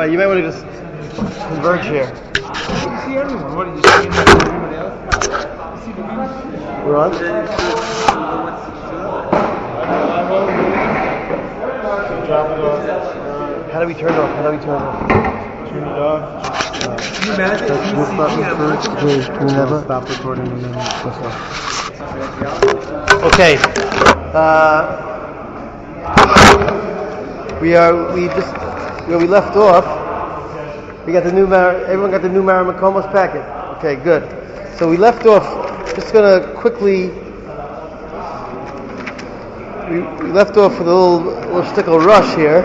You might want to just converge here. You see everyone. What did you see everybody else? You see the people? We're on? How do we turn it off? Turn it off. Can you imagine? Can we never stop recording and then Okay. We left off. We got the new everyone got the new Mara Makomos packet. Okay, good. So we left off. Just gonna quickly. We left off with a little stickle rush here.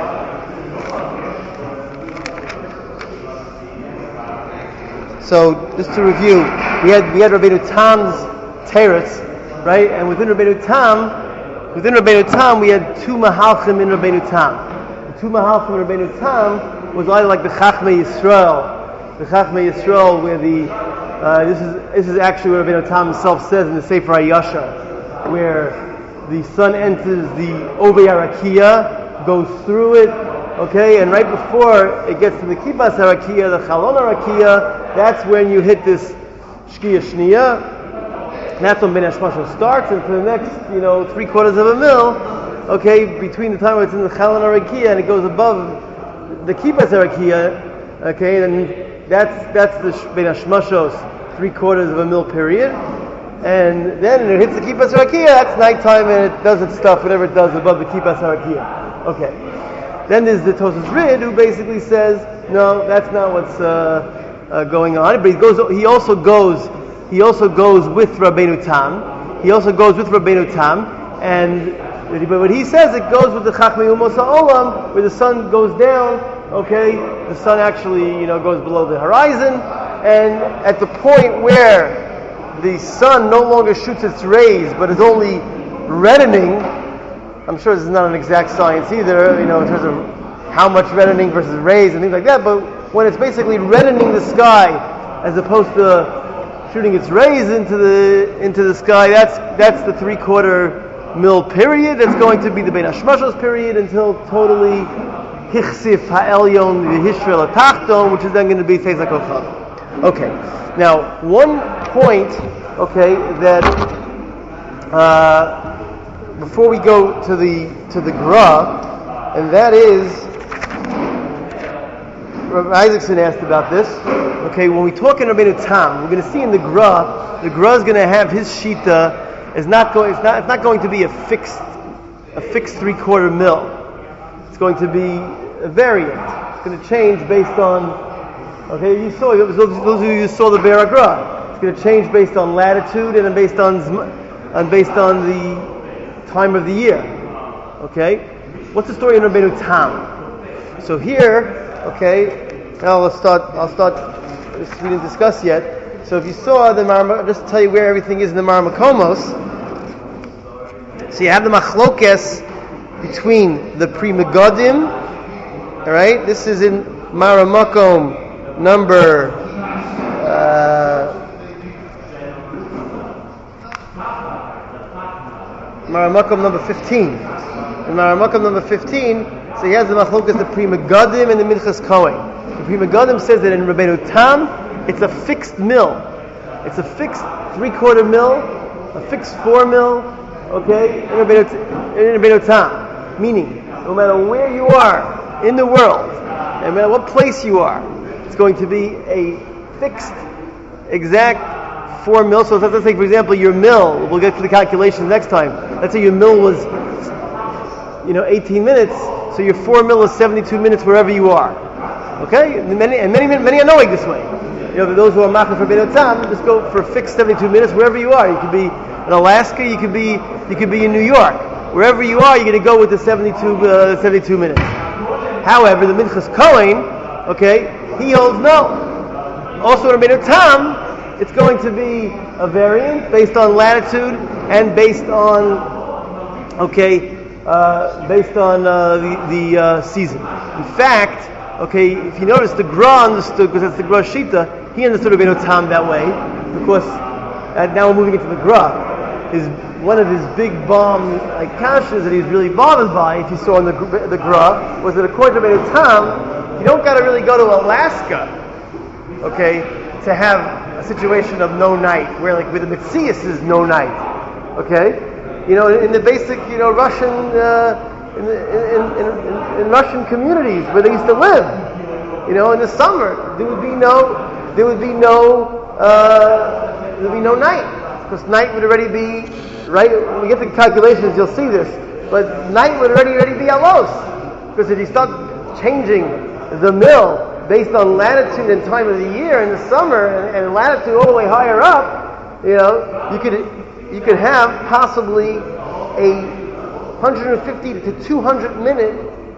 So just to review, we had Rabbeinu Tam's teretz, right? And within Rabbeinu Tam, we had two mahalchim in Rabbeinu Tam. The two mahalchim in Rabbeinu Tam was either like the Chachmei Yisrael, where this is actually what Rabbeinu Tam himself says in the Sefer HaYashar, where the sun enters the Ovei Harakiya, goes through it, okay, and right before it gets to the Kibbas Harakiya, the Chalon Harakiya, that's when you hit this Shkiya Shniya. That's when Ben Hashmasha starts, and for the next, 3/4 of a mil, okay, between the time where it's in the Chalon Harakiya and it goes above the Kibbas Harakiya, okay, then that's the Ben Hashmasha's 3/4 of a mil period. And then it hits the Kibbas Harakiya, that's nighttime, and it does its stuff, whatever it does above the Kibbas Harakiya. Okay. Then there's the Tosas Rid, who basically says, no, that's not what's going on. But he also goes with Rabbeinu Tam. But what he says, it goes with the Chachmei Umos HaOlam, where the sun goes down. Okay, the sun actually, goes below the horizon, and at the point where the sun no longer shoots its rays, but is only reddening. I'm sure this is not an exact science either, in terms of how much reddening versus rays and things like that, but when it's basically reddening the sky as opposed to shooting its rays into the sky, that's the 3/4 mil period. That's going to be the Ben Hashmasha's period until totally Hichsif Ha'elyon V'Hishra L'Tachton, which is then going to be Teis HaKochav. Okay, now one point, okay, that before we go to the Gra, and that is, Rabbi Isaacson asked about this. Okay, when we talk in Rabbeinu Tam, we're going to see in the Gra is going to have his shita is not going. It's not going to be a fixed 3/4 mil. It's going to be a variant. It's going to change based on. Okay, those of you who saw the Be'er Gra. It's going to change based on latitude and based on the time of the year. Okay, what's the story in Rabbeinu Tam? So here, okay, now I'll start. This we didn't discuss yet. So if you saw the Mar, just to tell you where everything is in the Mar Makomos. So you have the machlokes between the Pri Megadim. All right, this is in Mar Makom number. Maramakom number 15. In Maramakom number 15, so he has the machlokas, the Pri Megadim and the Minchas Kohen. The Pri Megadim says that in Rabbeinu Tam, it's a fixed mil. It's a fixed 3/4 mil, a fixed 4 mil, okay, in Rabbeinu Tam. Meaning, no matter where you are in the world, no matter what place you are, it's going to be a fixed, exact 4 mil. So let's say, for example, your mil, we'll get to the calculations next time. Let's say your mil was, 18 minutes, so your 4 mil is 72 minutes wherever you are. Okay? And many are knowing this way. Those who are machar for Rabbeinu Tam, just go for a fixed 72 minutes wherever you are. You could be in Alaska, you could be in New York. Wherever you are, you're going to go with the 72 minutes. However, the Minchas Kohen, okay, he holds no. Also in Rabbeinu Tam, it's going to be a variant based on latitude and based on the season. In fact, okay, if you notice, the Gra understood, because that's the Gra Shita, he understood Rabbeinu Tam that way, because now we're moving into the Gra. One of his big bomb kashas that he was really bothered by, if you saw in the Gra, was that according to Rabbeinu Tam, You don't got to really go to Alaska, okay, to have a situation of no night, where like with the Metzias is no night, okay? You know, in the basic, you know, Russian, in Russian communities where they used to live, you know, in the summer there would be no night, because night would already be right. When we get the calculations, you'll see this, but night would already be alos, because if you start changing the mill based on latitude and time of the year in the summer and latitude all the way higher up, you know, you could have possibly a 150 to 200 minute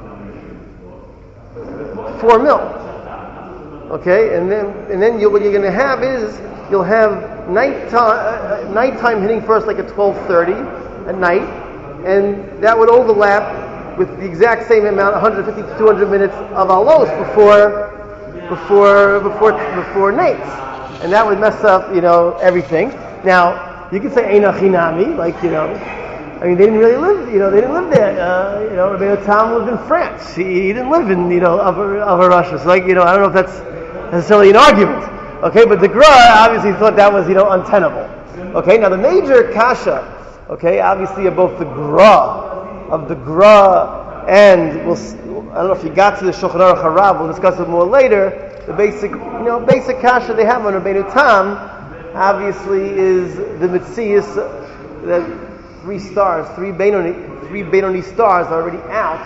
4 mil. Okay, and then what you're going to have is you'll have nighttime hitting first like at 12:30 at night, and that would overlap with the exact same amount, 150 to 200 minutes of alos before nates, and that would mess up, you know, everything. Now you can say Eina Chinami, like, you know, I mean, they didn't really live, you know, they didn't live there. You know, Rabbeinu Tam lived in France. He didn't live in, you know, Upper Russia. So, like, you know, I don't know if that's necessarily an argument. Okay, but the Gra obviously thought that was, you know, untenable. Okay, now the major kasha, okay, obviously of both the Gra and I don't know if you got to the Shulchan Aruch Harav, we'll discuss it more later. The basic kasha they have on Rabbeinu Tam obviously is the Metzias, that 3 stars, 3 Benoni stars are already out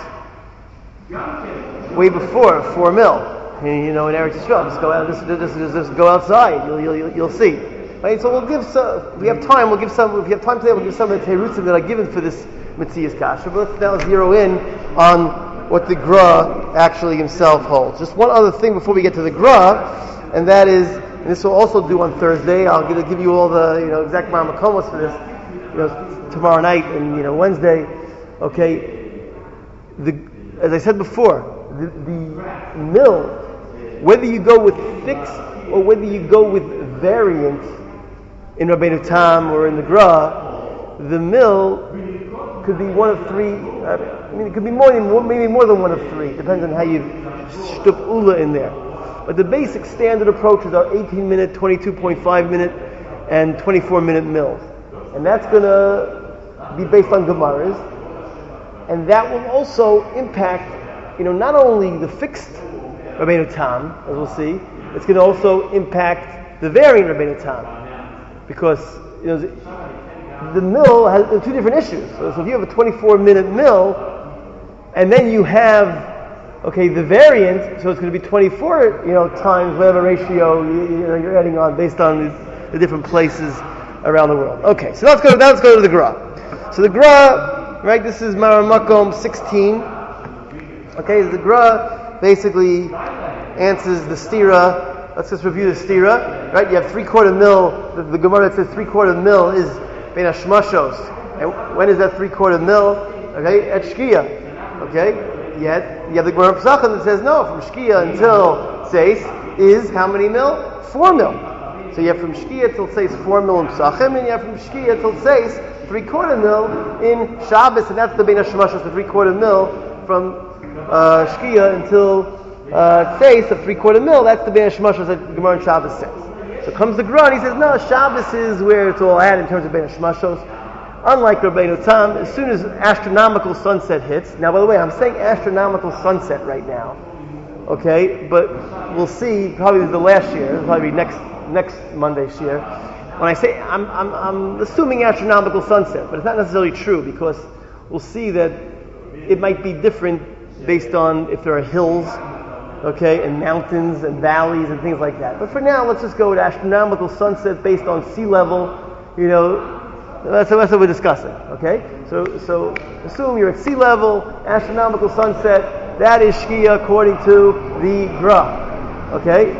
way before 4 mil. And, you know, in Eretz Yisrael, just go out, just go outside. You'll see. Right? So we'll give some. If we have time, we'll give some. If we have time today, we'll give some of the terutzim that are given for this Metzias kasha. But let's now zero in on what the Gra actually himself holds. Just one other thing before we get to the Gra, and that is, and this will also do on Thursday. I'll give you all the, you know, exact ma'amakomos for this, you know, tomorrow night and, you know, Wednesday. Okay, as I said before, the mill, whether you go with fixed or whether you go with variant in Rabbeinu Tam or in the Gra, the mill could be one of 3. I mean, it could be maybe more than one of 3. Depends on how you shtup ula in there. But the basic standard approaches are 18-minute, 22.5 minute, and 24-minute mills, and that's going to be based on Gemaras, and that will also impact, you know, not only the fixed Rabbeinu Tam, as we'll see, it's going to also impact the variant Rabbeinu Tam, because, you know, the mill has 2 different issues. So if you have a 24-minute mill, and then you have, okay, the variant, so it's going to be 24, you know, times whatever ratio you're adding on based on the different places around the world. Okay, so let's go to the Gra. So the Gra, right? This is Maramakom 16. Okay, the Gra basically answers the stira. Let's just review the stira. Right, you have 3/4 mil. The Gemara that says 3/4 mil is ben hashmashos. And when is that 3/4 mil? Okay, at Shkia. Okay, yet you have the Gemara Pesachim that says no, from Shkia until Seis is how many mil? 4 mil. So you have from Shkia till Seis 4 mil in Pesachim, and you have from Shkia till Seis 3/4 mil in Shabbos, and that's the ben hashmashos, the 3/4 mil from Shkia until Seis, the 3/4 mil. That's the ben hashmashos that Gemara and Shabbos says. So comes the Gra, and he says, no, Shabbos is where it's all at in terms of ben hashmashos. Unlike Rabbeinu Tam, as soon as astronomical sunset hits, now by the way, I'm saying astronomical sunset right now, okay, but we'll see, probably the last year, it'll probably be next Monday's year. When I say, I'm assuming astronomical sunset, but it's not necessarily true, because we'll see that it might be different based on if there are hills, okay, and mountains and valleys and things like that. But for now, let's just go with astronomical sunset based on sea level, you know. That's what we're discussing, okay? So assume you're at sea level, astronomical sunset, that is Shkia according to the Gra, okay?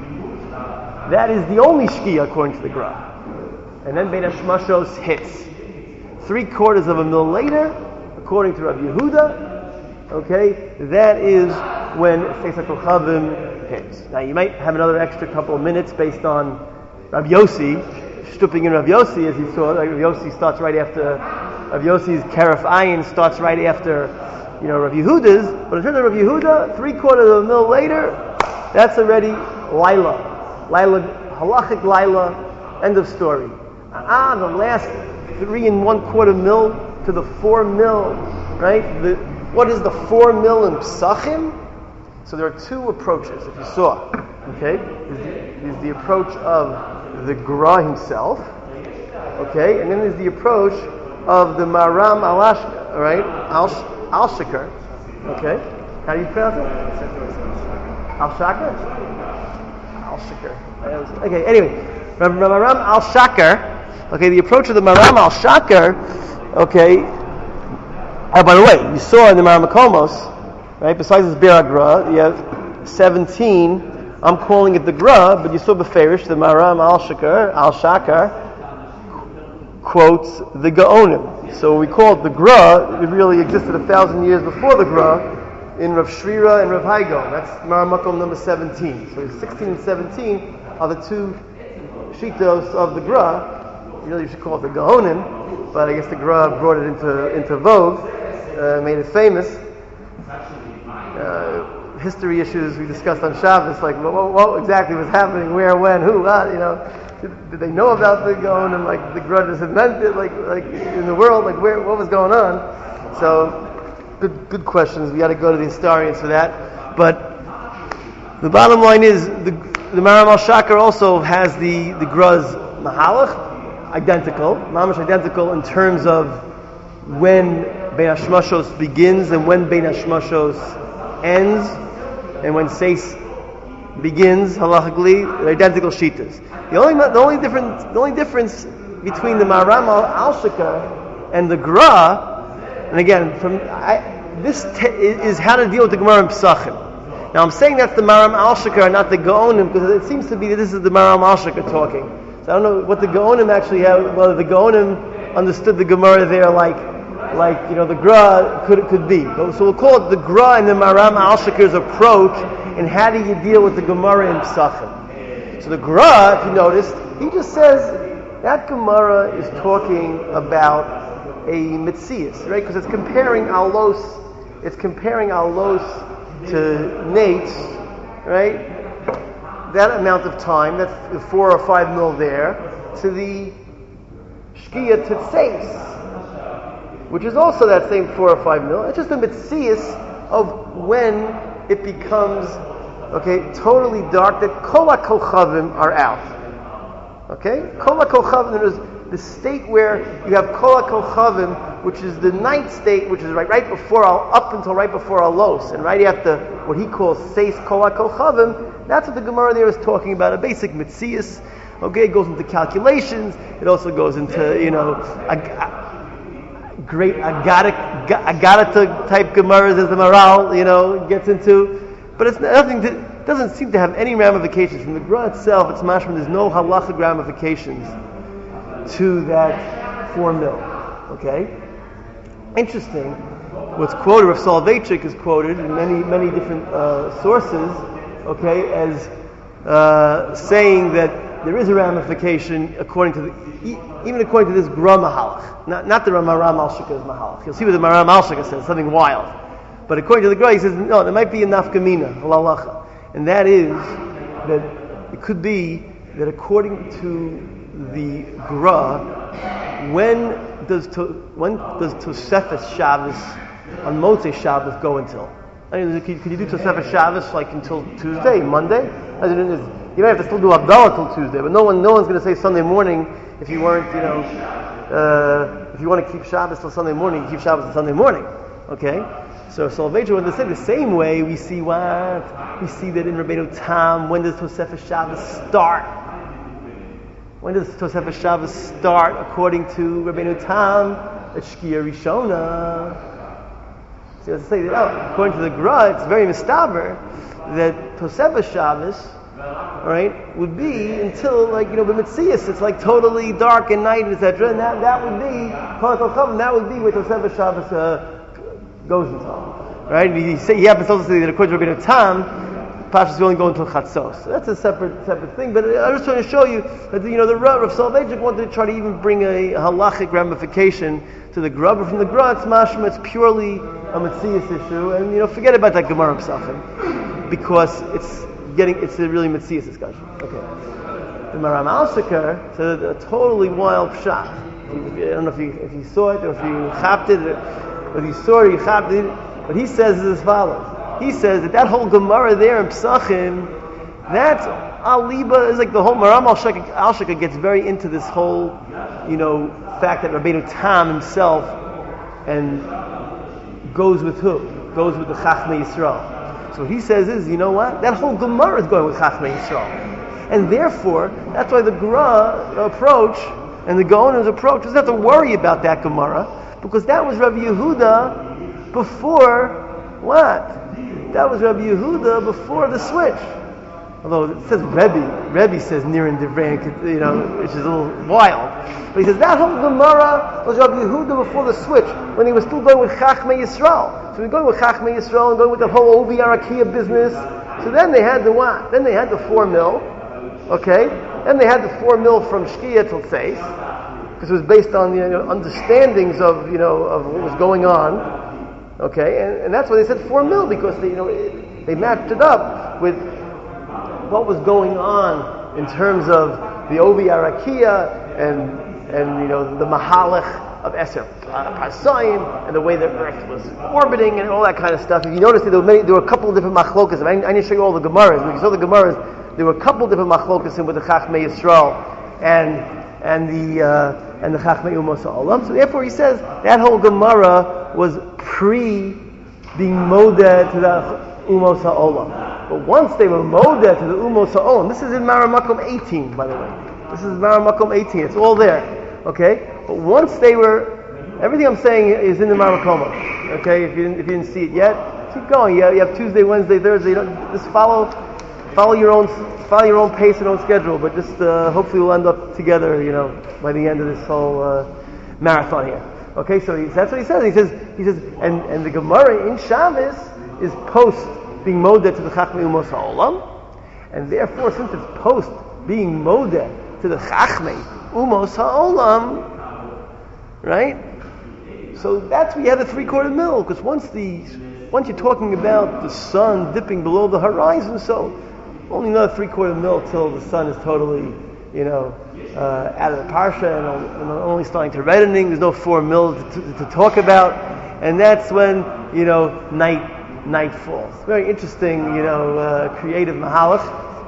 That is the only Shkia according to the Gra. And then Ben Hashmashos hits. 3/4 of a mil later, according to Rabbi Yehuda, okay, that is when Seis HaKochavim hits. Now you might have another extra couple of minutes based on Rabbi Yossi, Stupping in Rav Yossi, as you saw, like Rav Yossi starts right after, Rav Yossi's Keref Ayin starts right after Rav Yehuda's, but in terms of Rav Yehuda, 3/4 of a mil later, that's already Laila, halachic Laila, end of story. The last 3 1/4 mil to the 4 mil, right? What is the 4 mil in Psachim? So there are two approaches, if you saw, okay? There's the approach of the Gra himself, okay? And then there's the approach of the Maram Al-Shakar, okay? How do you pronounce it? Al-Shakar? Al-Shakar. Okay, anyway, Maram Al-Shakar, okay, the approach of the Maram Al-Shakar, okay, by the way, you saw in the Maram Makomos, right, besides this Bir Gra, you have 17, I'm calling it the Gra, but you saw Beferish, the Maram Al-Shakar, quotes the Gaonim. So we call it the Gra, it really existed 1,000 years before the Gra, in Rav Shrira and Rav Haigon. That's Maram Makom number 17. So 16 and 17 are the two shitos of the Gra. Really, you should call it the Gaonim, but I guess the Gra brought it into vogue, made it famous. History issues we discussed on Shabbos, like what exactly was happening, where, when, who, what, did they know about the Gaonim, like the Gra just invented, like in the world, like what was going on? So, good questions. We got to go to the historians for that. But the bottom line is the Maram Al-Shakar also has the Gra's Mahalach, identical, mamash identical in terms of when Bein Hashmashos begins and when Bein Hashmashos ends, and when Seis begins halachically, they're identical shitas. The only difference between the Maram Al-Shakar and the Gra, and again, this is how to deal with the Gemara in Pesachim. Now I'm saying that's the Maram Al-Shakar, not the Gaonim, because it seems to be that this is the Maram Al-Shakar talking. So I don't know what the Gaonim actually have, whether the Gaonim understood the Gemara there like the Gra could be. So we'll call it the Gra and the Maram Al-Shakar's approach in how do you deal with the Gemara in Pesachim. So the Gra, if you noticed, he just says that Gemara is talking about a Metzias, right? Because it's comparing Alos to Nates, right? That amount of time, that's 4 or 5 mil there, to the Shkia Tetseis, which is also that same 4 or 5 mil. It's just a Metzias of when it becomes, totally dark, that Kol HaKochavim are out. Okay? Kol HaKochavim is the state where you have Kol HaKochavim, which is the night state, which is right before up until right before Alos, and right after what he calls Seis Kol HaKochavim. That's what the Gemara there is talking about, a basic Metzias. Okay, it goes into calculations. It also goes into, great Agadata type Gemaras as the Maral, gets into. But it's doesn't seem to have any ramifications. From the Gra itself, it's mashman, there's no halachic ramifications to that 4 mil. Okay? Interesting. What's quoted, Rav Soloveitchik is quoted in many different sources, as saying that there is a ramification according to this Gra Mahalach, not the Maram Al-Shakar's Mahalach. You'll see what the Maram Al-Shakar says, something wild. But according to the Gra, he says, no, there might be a nafkamina, halalacha. And that is that it could be that according to the Gra, when does Tosefes Shabbos on Motzei Shabbos go until? Could you do Tosefes Shabbos like until Tuesday, Monday? You might have to still do Havdalah till Tuesday, but no one's going to say Sunday morning if you weren't, if you want to keep Shabbos till Sunday morning, you keep Shabbos till Sunday morning. Okay? So Soloveitchik wanted to say the same way we see that in Rabbeinu Tam, when does Tosefes Shabbos start? When does Tosefes Shabbos start according to Rabbeinu Tam? It's Shkia Rishona. So let's say that according to the Gra, it's very mistaber that Tosefes Shabbos, would be until b'Metzias, it's like totally dark at night, etc. And that would be that would be where Tosefes Shabbos goes until. Right? He happens also to say that according to Rabbeinu Tam, Pashas will only go until Chatzos. So that's a separate thing. But I was trying to show you that the Rav Soloveitchik wanted to try to even bring a halachic ramification to the Gra. But from the Gra, it's mashma, it's purely a Metzias issue, and forget about that Gemara Pesachim, because it's a really Metzias discussion. Okay. The Maram Al-Shakar said a totally wild pshat. I don't know if you saw it or if you chapped it, or if you saw it or you chapped it. What he says is as follows. He says that whole Gemara there in Pesachim, that's Aliba is like the whole Maram Al-Shakar gets very into this whole, fact that Rabbeinu Tam himself and goes with who? Goes with the Chachmei Yisrael. So what he says is, that whole Gemara is going with Chachmei Yisrael. And therefore, that's why the Gra approach and the Gaonim's approach doesn't have to worry about that Gemara, because that was Rabbi Yehuda before what? That was Rabbi Yehuda before the switch. Although it says Rebbe says Nirin Devrain, which is a little wild. But he says that whole Gemara was Rabbi Yehuda before the switch, when he was still going with Chachmei Yisrael. So we're going with Chachmei Yisrael and going with the whole Ovi Arakia business. So then they had the what? Then they had the 4 mil. Okay? Then they had the 4 mil from Shkia till Seis, because it was based on the understandings of of what was going on. Okay? And that's why they said 4 mil, because they matched it up with what was going on in terms of the Ovi Arakia and the Mahalach of Eser Parsaim and the way the Earth was orbiting and all that kind of stuff. If you notice, there were a couple of different machlokas. I didn't show you all the Gemaras. When you saw the Gemaras, there were a couple of different machlokas with the Chachmei Yisrael and the Chachmei Umos Ha'olam. So therefore, he says that whole Gemara was being modeh to the Umos Ha'olam. But once they were modeh to the Umos Ha'olam, this is in Maramakom 18, by the way. This is Maramakom 18. It's all there. Okay? But once they were, everything I'm saying is in the Maramakom. Okay? If you didn't see it yet, keep going. You have Tuesday, Wednesday, Thursday. Just follow your own pace and own schedule. But just hopefully we'll end up together, by the end of this whole marathon here. Okay? So that's what he says. He says, and the Gemara in Shabbos is post being modeh to the Chachmei Umos Ha'olam, and therefore, since it's post being modeh to the Chachmei Umos Ha'olam, right? So that's where you have the 3/4 mil, because once you're talking about the sun dipping below the horizon, so only another 3/4 mil till the sun is totally, out of the parsha and only starting to reddening. There's no 4 mil to talk about, and that's when night falls. Very interesting, creative mahalach.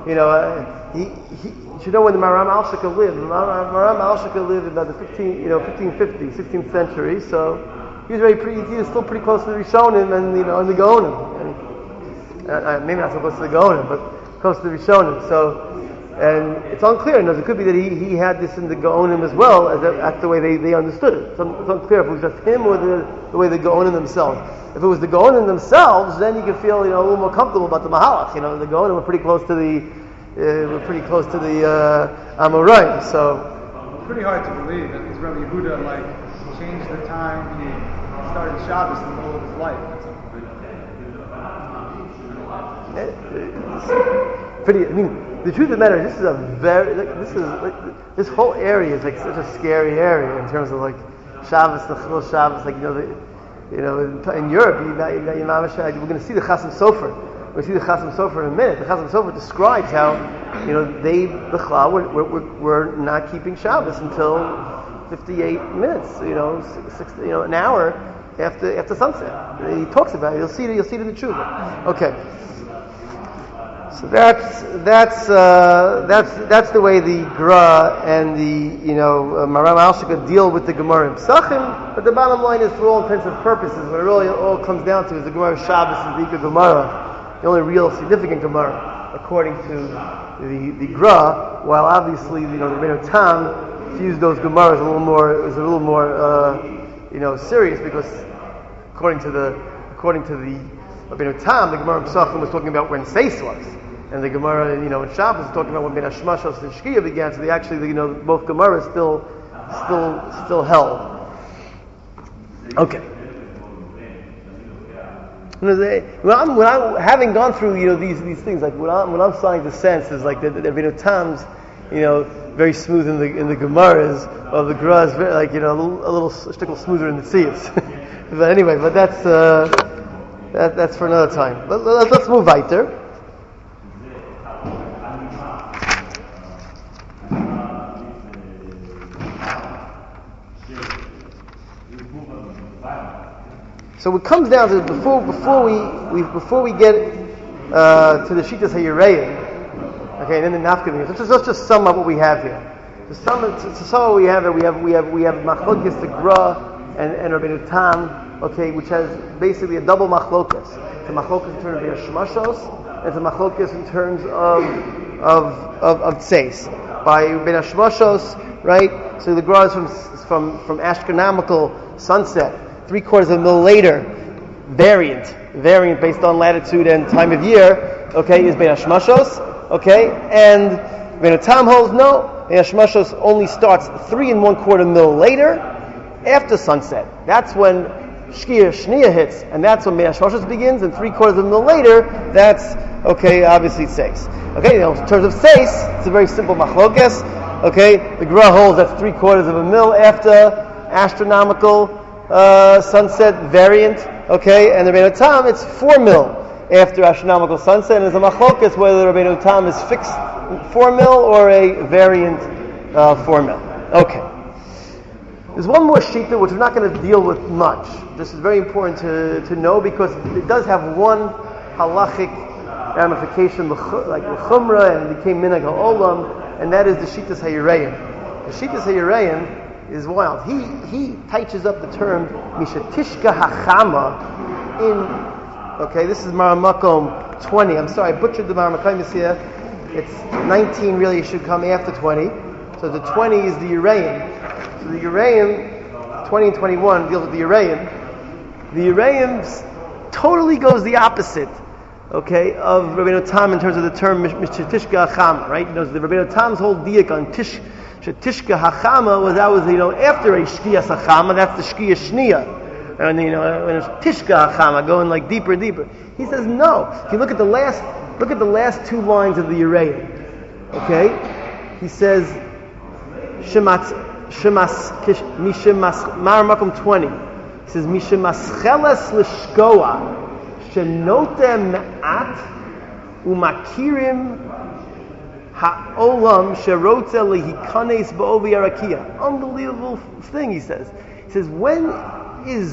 You should know when the Maram Al-Shakar lived. Maram Al-Shakar lived about the 1550, 16th century. So he was still pretty close to the Rishonim and the Gaonim. Maybe not so close to the Gaonim, but close to the Rishonim. So, and it's unclear. It could be that he had this in the Gaonim as well, as that's the way they understood it. So it's unclear if it was just him or the way the Gaonim themselves. If it was the Gaonim themselves, then you could feel a little more comfortable about the Mahalach. The Gaonim were pretty close to the Amoraim. So it's pretty hard to believe that this Rabbi Yehuda changed the time he started Shabbos in the middle of his life. The truth of the matter is, this whole area is such a scary area in terms of Shabbos, the Chilul Shabbos, in Europe, we're going to see the Chasam Sofer. We'll see the Chasam Sofer in a minute. The Chasam Sofer describes how, they, the Chla, were not keeping Shabbos until 58 minutes, an hour after sunset. He talks about it. You'll see it in the Tshuva. Okay. So that's the way the Gra and the Maram Al-Shakar deal with the Gemara in Pesachim. But the bottom line is, for all intents and purposes, what it really all comes down to is the Gemara of Shabbos is the Ikar Gemara, the only real significant Gemara, according to the Gra. While obviously the Rebbeinu Tam views those Gemaras a little more serious, because according to the Rebbeinu Tam, the Gemara in Pesachim was talking about when Seis was. And the Gemara, in Shabbos is talking about when Ben Hashmashos and Shkia began. So they actually, both Gemaras still held. Okay. Having gone through, these things, what I'm starting to sense is that Rebbeinu Tam's, very smooth in the Gemaras, of the Gra is very, a little shtickle smoother in the Tziyas. But anyway, but that's for another time. Let's move weiter. So it comes down to before we get to the Shittas HaYirayim, okay, and then the Nafkamim. Let's just sum up what we have here. To sum up what we have here, we have Machlokes the Gra and Rabbeinu Tam, okay, which has basically a double Machlokes. It's a Machlokes in terms of Shmashos, and it's a Machlokes in terms of Tzeis. By Rabbeinu Shmashos, right? So the Gra is from astronomical sunset. 3/4 of a mil later, variant based on latitude and time of year, okay, is Bein HaShmashos, okay, and Bein HaTam holds no, Bein HaShmashos only starts 3 1/4 mil later, after sunset. That's when Shnia hits, and that's when Bein HaShmashos begins, and 3/4 of a mil later, that's, okay, obviously Seis. Okay, in terms of Seis, it's a very simple machlokes, okay, the Gra holds that's 3/4 of a mil after astronomical sunset variant, okay, and the Rabbeinu Tam, it's 4 mil after astronomical sunset, and there's a machlokes whether the Rabbeinu Tam is fixed 4 mil or a variant 4 mil. Okay. There's one more shita which we're not going to deal with much. This is very important to know because it does have one halachic ramification, like the chumrah, and became minhag ha'olam, and that is the Shittas HaYirayim. The Shittas HaYirayim is wild. He touches up the term mishatishka hachama in. Okay, this is Maramakom 20. I'm sorry, I butchered the Maramakom here. It's 19. Really, it should come after 20. So the 20 is the Uraim. So the Uraim, 20 and 21 deals with the Uraim. The Uraim totally goes the opposite. Okay, of Rabbeinu Tam in terms of the term mishatishka hachama. Right? You know, the Rabbeinu Tam's whole diak on Tishka Hachama was after a Shkia Sachama, that's the Shkia Shnia. And when it's Tishka Hachama, going like deeper and deeper. He says no. If you look at the last 2 lines of the Uraim, okay? He says Shemas Maramakum 20. He says Mishemascheles Lishkoa Shenotem Me'at Umakirim Ha'olam sherotze lehikanes ba'ovi arakia. Unbelievable thing, he says. He says, when is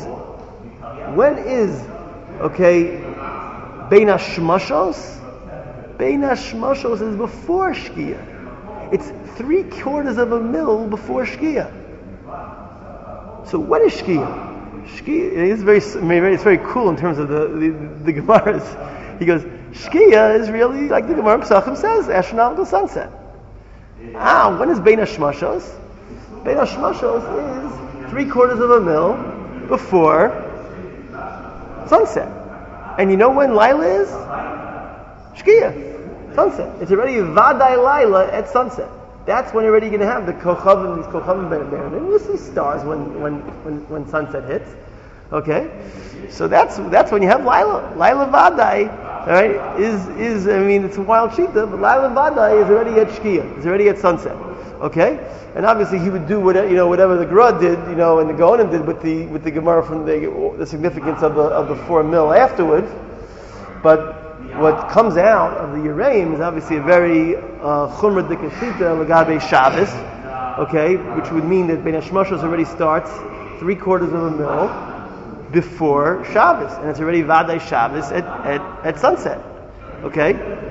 okay, Bein HaShmashos? Bein HaShmashos is before Shkia. It's 3/4 of a mil before Shkia. So what is Shkia? Shkia it's very cool in terms of the Gemaras. He goes, Shkia is really, like the Gemara Pesachim says, astronomical sunset. When is Bein HaShmashos? Bein HaShmashos is 3/4 of a mil before sunset. And you know when Lila is? Shkia, sunset. It's already Vadai Lila at sunset. That's when you're already going to have the Kochavim, these Kochavim Ben. And you'll see stars when sunset hits. Okay, so that's when you have Lila Vadai, right? Is it's a wild shita, but Lila Vadai is already at Shkia, is already at sunset. Okay, and obviously he would do whatever the Gra did, and the Gaonim did with the Gemara from the significance of the 4 mil afterwards. But what comes out of the Uraim is obviously a very chumrah dikashita lagabe Shabbos. Okay, which would mean that Bein HaShmashos already starts 3/4 of a mil before Shabbos, and it's already Vadai Shabbos at sunset. Okay,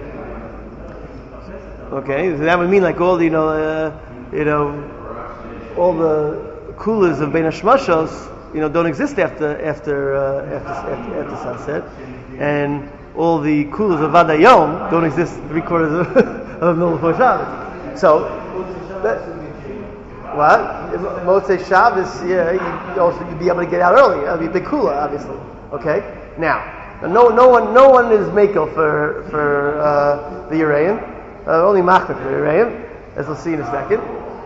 so that would mean like all the all the coolers of Bein HaShmashos don't exist after sunset, and all the coolers of Vadai Yom don't exist 3/4 of a mil before Shabbos. So Motzei Shabbos, you'd be able to get out early. That'd be a big kula, obviously. Okay. Now, no one is makel for the Uraim. Only machmer for the Uraim, as we'll see in a second.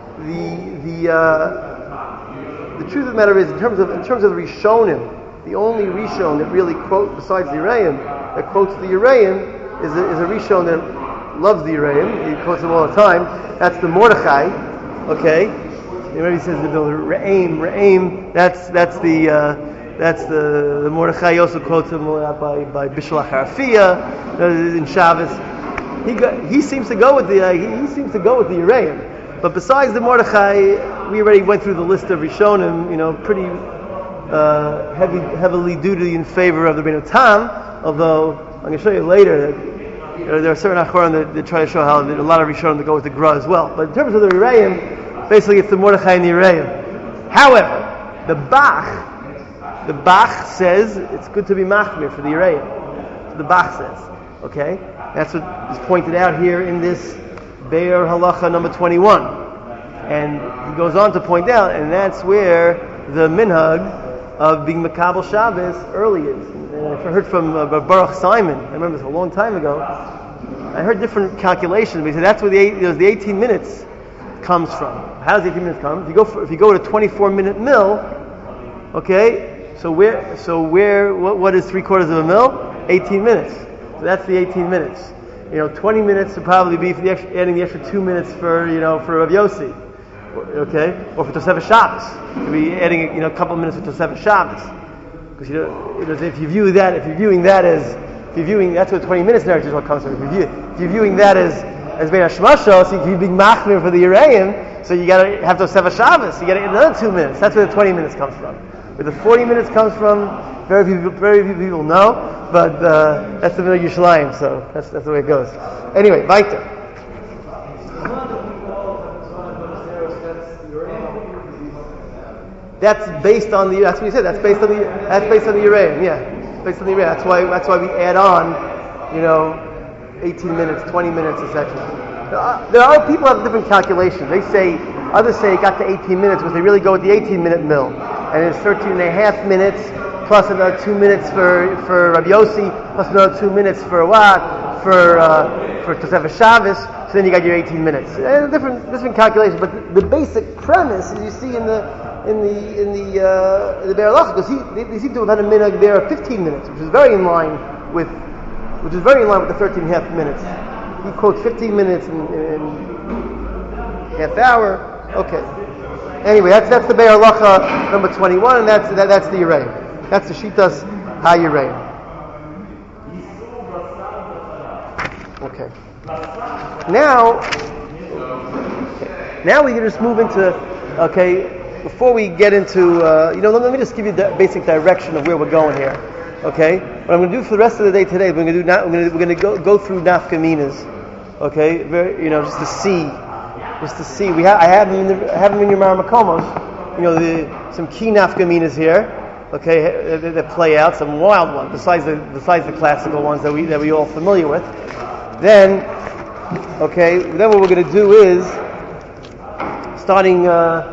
The truth of the matter is, in terms of the Rishonim, the only Rishon that really quote besides the Uraim that quotes the Uraim is a Rishon that loves the Uraim. He quotes them all the time. That's the Mordechai. Okay. Maybe he says the Re'aim. That's the That's the Mordechai also quotes him by Bishul Harafia in Shabbos. He seems to go with the Yereim. But besides the Mordechai, we already went through the list of Rishonim, pretty heavily duty in favor of the Rabbeinu Tam. Although I'm going to show you later that there are certain Achorim that try to show how a lot of Rishonim that go with the Gra as well. But in terms of the Yereim, basically it's the Mordechai and the Yereim. However, the Bach says it's good to be machmir for the Yereim. So the Bach says, okay, that's what is pointed out here in this Be'er Halacha number 21, and he goes on to point out, and that's where the minhag of being Makabel Shabbos early is. And I heard from Baruch Simon. I remember this a long time ago. I heard different calculations, but he said that's where the 18 minutes comes from. How does 18 minutes come? If you go to 24-minute mill, okay, so what is 3/4 of a mill? 18 minutes. So that's the 18 minutes. 20 minutes would probably be for adding the extra 2 minutes for Rav Yossi, okay, or for Tosefes Shabbos. You'd be adding a couple of minutes for Tosefes Shabbos, because if you're viewing that's where 20 minutes narrative is what comes from. If you're viewing that as being a shmasho, so you're being machmir for the Yereim, so you got to have Tosefes Shabbos. You got to add another 2 minutes. That's where the 20 minutes comes from. Where the 40 minutes comes from, very few people know, but that's the Minhag Yerushalayim, so that's the way it goes. Anyway, weiter. That's based on that's what you said. That's based on the Yereim. Yeah, based on the Yereim. That's why we add on, 18 minutes, 20 minutes, etc. There are people who have different calculations. Others say it got to 18 minutes because they really go with the 18-minute mill. And it's 13 and a half minutes, plus another 2 minutes for Rabbi Yossi, plus another 2 minutes for for Tosefes Shabbos. So then you got your 18 minutes. And different calculations, but the basic premise is you see in the Be'er Halacha, because they seem to have had a minhag there of 15 minutes, which is very in line with the 13 and a half minutes. He quotes 15 minutes in half hour. Okay. Anyway, that's the Be'er Halacha number 21, and that's the Yereim. That's the Shitas HaYereim. Okay. Now we can just move into, before we get into, let me just give you the basic direction of where we're going here. Okay? What I'm going to do for the rest of the day today, we're going to go through Nafka Minas. Okay? Just to see. I have them in your Maramakomos. Some key Nafka Minas here. Okay, that play out, some wild ones besides the classical ones that we all familiar with. Then what we're going to do is starting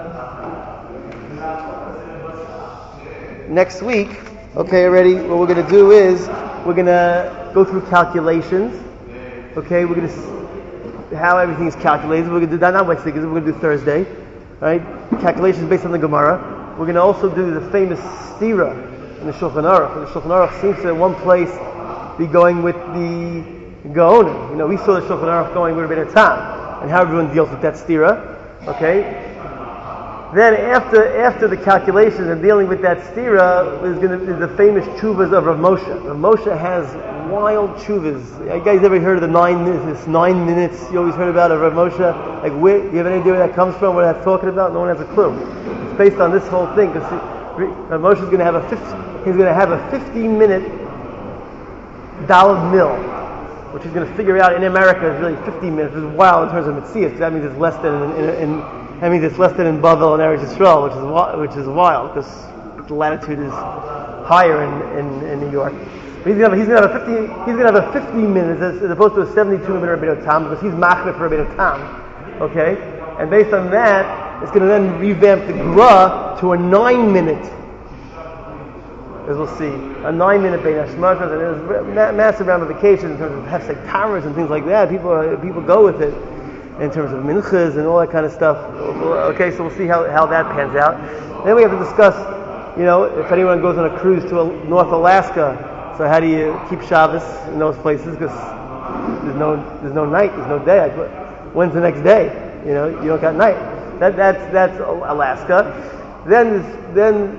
next week. Okay, already. What we're going to do is we're going to go through calculations. Okay, we're going to how everything is calculated. We're going to do that not Wednesday, because we're going to do Thursday. Right? Calculations based on the Gemara. We're going to also do the famous stira in the Shulchan Aruch. And the Shulchan Aruch seems to, in one place, be going with the Gaonim. We saw the Shulchan Aruch going with Rabbeinu Tam, and how everyone deals with that stira. Okay. Then after the calculations and dealing with that stira is the famous tshuvas of Rav Moshe. Rav Moshe has wild tshuvas. You guys ever heard of the 9 minutes? This 9 minutes you always heard about of Rav Moshe. You have any idea where that comes from? What that's talking about? No one has a clue. It's based on this whole thing, because Rav Moshe is going to have a 15-minute dollar mill, which he's going to figure out in America is really 15 minutes. It's wild in terms of Metzias. That means it's less than in Bavel and Eretz Yisrael, which is wild, because the latitude is higher in New York. But he's going to have a 15 minutes as opposed to a 72-minute Rabbeinu Tam, because he's machmir for Rabbeinu Tam. Okay, and based on that, it's going to then revamp the Gra to a 9-minute. As we'll see, a 9-minute Bein Hashmashas, and there's massive ramifications in terms of Hefsek Tammuz and things like that. People go with it in terms of minchas and all that kind of stuff. Okay, so we'll see how that pans out. Then we have to discuss, if anyone goes on a cruise to North Alaska, so how do you keep Shabbos in those places? Because there's no night, there's no day. When's the next day? You don't got night. That's Alaska. Then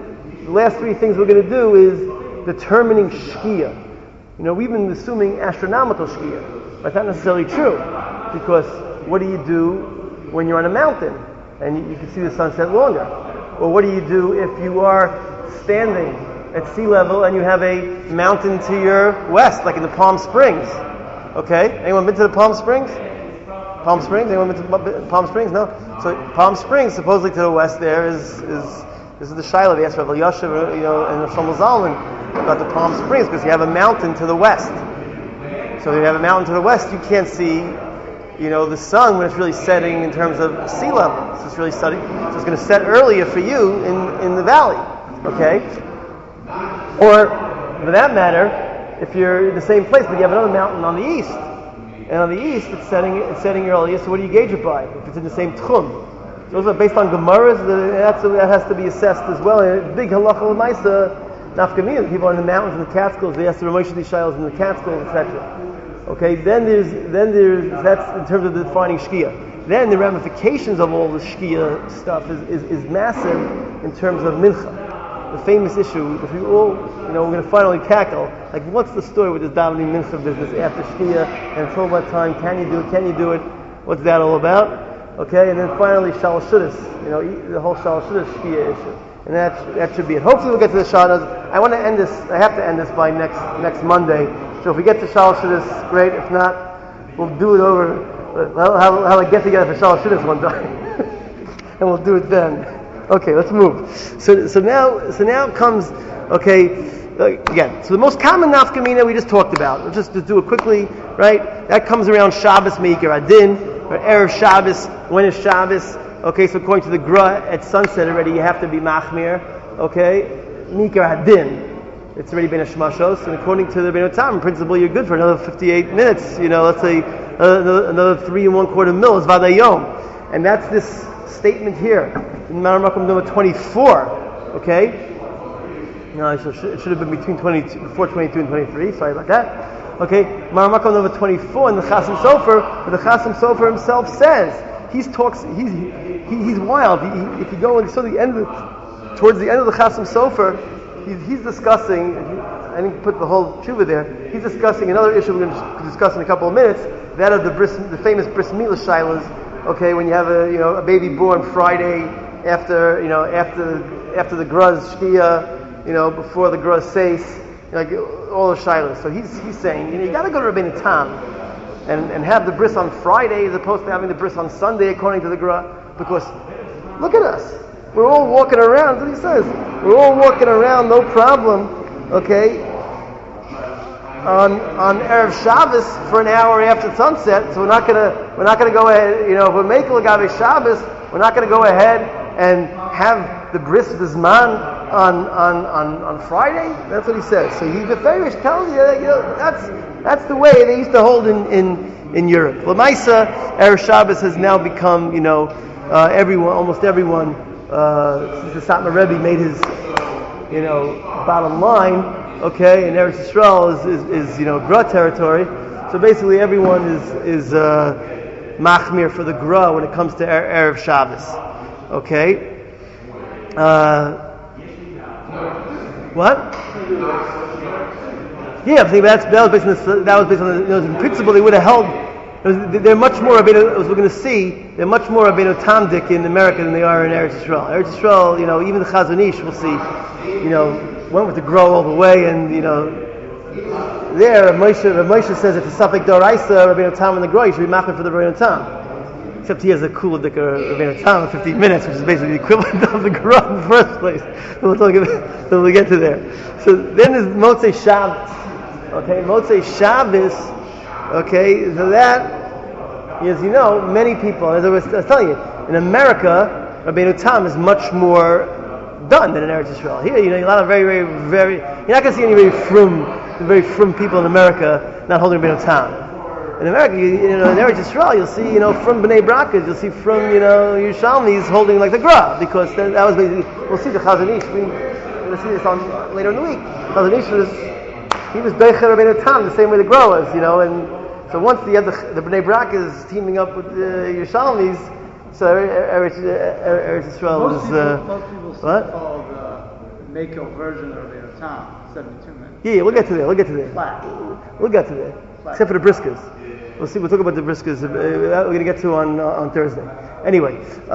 the last three things we're going to do is determining shkia. We've been assuming astronomical shkia. That's not necessarily true, because what do you do when you're on a mountain and you can see the sunset longer? Or what do you do if you are standing at sea level and you have a mountain to your west, like in the Palm Springs? Okay, anyone been to the Palm Springs? Palm Springs? Anyone been to Palm Springs? No? So Palm Springs, supposedly to the west there, is this is the Shiloh. They asked Rabbi Yashav, and Shlomo Zalman about the Palm Springs, because you have a mountain to the west. So you have a mountain to the west, you can't see, the sun when it's really setting in terms of sea level. So it's really setting. So it's going to set earlier for you in the valley. Okay? Or, for that matter, if you're in the same place, but you have another mountain on the east, and on the east it's setting earlier. So what do you gauge it by? If it's in the same tchum. So those are based on Gemaras. That has to be assessed as well. And big halacha l'maisa nafkamina. People are in the mountains and the Catskills. They ask the Ramesh Shailos in the Catskills, etc. Okay. Then there's that's in terms of defining shkia. Then the ramifications of all the shkia stuff is massive in terms of mincha. The famous issue, which we all, we're going to finally tackle, like what's the story with this davening mincha business after shkia, and until what time can you do it? What's that all about? Okay, and then finally Shalosh Shudas, the whole Shalosh Shudas shkia issue, and that should be it. Hopefully we'll get to the Shanas. I have to end this by next Monday. So if we get to Shalosh Shudas, great. If not, we'll do it over. I'll have a get together for Shalosh Shudas one time, and we'll do it then. Okay, let's move. So now comes, again, so the most common nafkamina we just talked about. Let's just do it quickly, right? That comes around Shabbos Meikar Adin, or Erev Shabbos. When is Shabbos? Okay, so according to the Gra, at sunset already you have to be machmir. Okay, Meikar Adin. It's already been a shmashos, and according to the Rebbeinu Tam, in principle, you're good for another 58 minutes. Let's say another 3 1/4 mil is vadayom, and that's this statement here in Maramakum number 24. Okay, no, it should have been before 22 and 23. Sorry about that. Okay, Maramakum number 24 in the Chasam Sofer. But the Chasam Sofer himself says he's wild. If you go and towards the end of the Chasam Sofer, he's discussing. I didn't put the whole tshuva there. He's discussing another issue we're going to discuss in a couple of minutes. That of the famous bris milah shilas. Okay, when you have a baby born Friday after the Graz shkia, before the Graz seis, like all the shilas. So he's saying you got to go to Rebbeinu Tam and have the bris on Friday as opposed to having the bris on Sunday according to the Gra, because look at us. We're all walking around. That's what he says. We're all walking around, no problem. Okay, on Erev Shabbos for an hour after sunset. So we're not gonna go ahead. If we're making Lagabe Shabbos, we're not gonna go ahead and have the bris Bizman on Friday. That's what he says. So the Farish tells you that's the way they used to hold in Europe. Lamaisa, Erev Shabbos has now become almost everyone. Since the Satmar Rebbe made his, bottom line, okay, and Eretz Yisrael is Gra territory. So basically, everyone is machmir for the Gra when it comes to Erev Shabbos. Okay. What? Yeah, I think that was based on in principle they would have held. They're much more, as we're going to see, they're much more Rabbeinu Tamdik in America than they are in Eretz Yisrael. Eretz Yisrael, even the Chazon Ish, we'll see, went with the grow all the way, and, there, Moshe says it's a Safek Doraisa, Rabbeinu Tam and the grow, you should be machmir for the Rabbeinu Tam. Except he has a cooler dicker Rabbeinu Tam in 15 minutes, which is basically the equivalent of the grow in the first place. We'll get to there. So then there's Motzei Shabbos. Okay, Motzei Shabbos. Okay, so that, as you know, many people, as I was telling you, in America, Rabbeinu Tam is much more done than in Eretz Yisrael. Here, a lot of very, very, very, you're not going to see any very frum people in America not holding Rabbeinu Tam. In America, in Eretz Yisrael, you'll see, from Bnei Brakah, you'll see from, Yerushalmis holding like the Gra, because that was basically, we'll see the Chazon Ish, we'll see this on later in the week. Chazon Ish he was Beicher Rabbeinu Tam the same way the Gra was, and so once the Bnei Brak is teaming up with the Yerushalmis, so Eretz Yisrael most is people what? Call Makil version of Rabbeinu Tam, 72 minutes. Yeah, we'll get to there. Flat. We'll get to there. Flat. Except for the briskas. We'll see. We'll talk about the briskas. We're going to get to on Thursday. Anyway,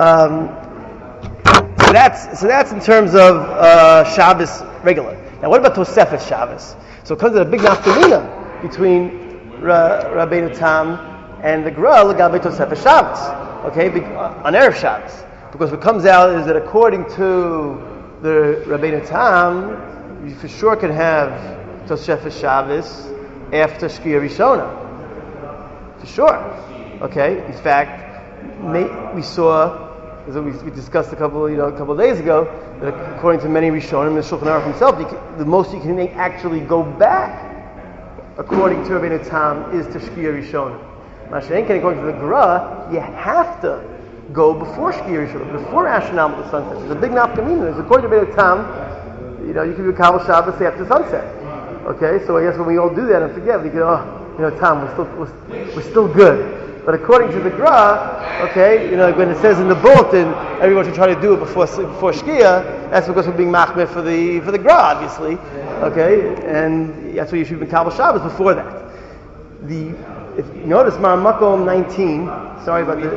so that's in terms of Shabbos regular. Now, what about Tosefes Shabbos? So it comes to a big nafkamina between Rabbeinu Tam and the Gra L'gabe Tosefes Shabbos. Okay, on Erev Shabbos, because what comes out is that according to the Rabbeinu Tam, you for sure can have Tosefes Shabbos after Shkia Rishona. For sure. Okay. In fact, we saw, as we discussed a couple of days ago, that according to many Rishonim, the Shulchan Aruch himself, the most you can actually go back, according to Rabbeinu Tam, is to Shkia Rishona. Mashenken, according to the Gra, you have to go before Shkia Rishona, before Ashanam with the sunset. There's a big nafkamina. According to Rabbeinu Tam, you can do Kabbalah Shabbos after sunset. Okay, so I guess when we all do that and forget, we go, Tom, we're still good. But according to the Gra, okay, when it says in the bulletin, everyone should try to do it before Shkia, that's because we're being machmir for the Gra, obviously. Okay, and that's why you should be Kabbalah Shabbos before that. If you notice, Maramakom 19. Sorry about the.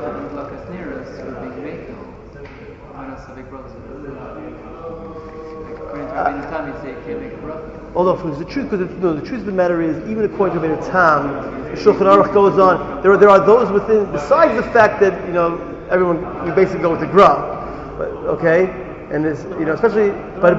Although if it was the truth, because the truth of the matter is, even according to Rabbeinu Tam, the Shulchan Aruch goes on. There are those within, besides the fact that everyone we basically go with the Gra, okay, and there's especially, but